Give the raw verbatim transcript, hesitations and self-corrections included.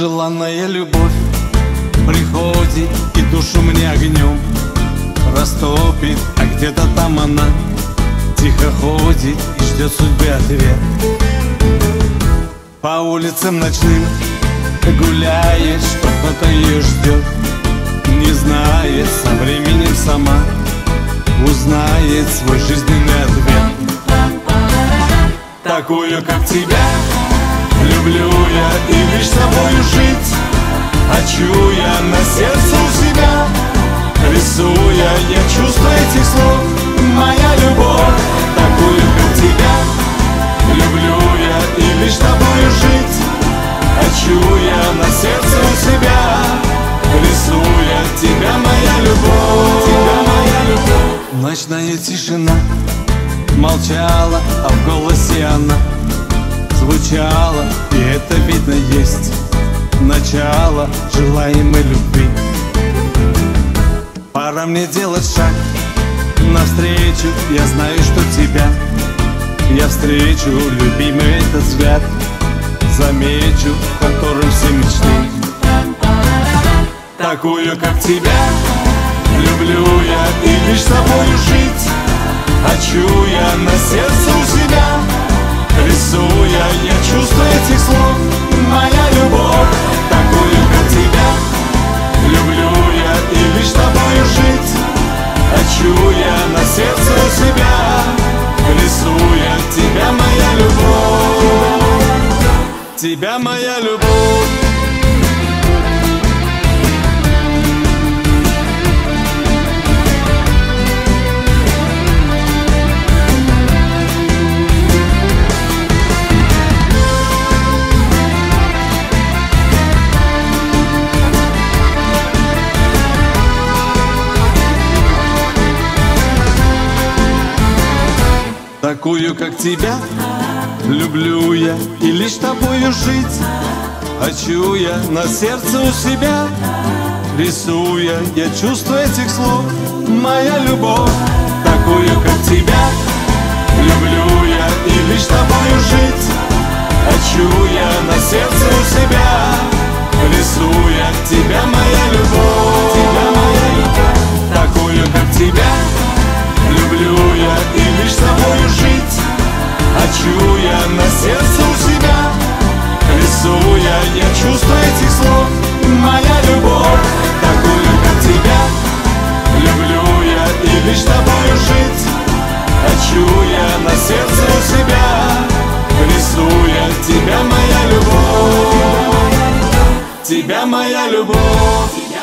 Желанная любовь приходит и душу мне огнем растопит, а где-то там она тихо ходит и ждет судьбы ответ. По улицам ночным гуляет, что кто-то ее ждет, не знает, со временем сама узнает свой жизненный ответ. Такую, как тебя, люблю я и лишь собою жить хочу я на сердце у себя, рисуя я чувства этих слов. Моя любовь, такую, как тебя, люблю я и лишь тобою жить хочу я на сердце у себя, рисуя тебя, моя любовь, тебя, моя любовь. Ночная тишина молчала, а в голосе она звучала, и это видно есть начало желаемой любви. Пора мне делать шаг навстречу, я знаю, что тебя я встречу, любимый этот взгляд замечу, в котором все мечты. Такую, как тебя, люблю я и лишь собою жить хочу я на сердце у себя, рисуя я чувства этих слов. Моя любовь, такую, как тебя, люблю я и лишь тобою жить хочу я на сердце у себя, рисуя тебя, моя любовь, тебя, моя любовь. Такую, как тебя, люблю я и лишь тобою жить хочу я на сердце у себя, рисуя я чувства этих слов. Моя любовь, такую, как тебя, люблю я и лишь тобою жить хочу я на сердце у себя, рисуя тебя, моя любовь, тебя, моя любовь. Такую, как тебя, люблю я и лишь тобою жить хочу я на сердце у себя, рисуя я чувства этих слов. Моя любовь, такую, как тебя, люблю я и лишь тобою жить хочу я на сердце у себя, рисуя тебя, моя любовь, тебя, моя любовь.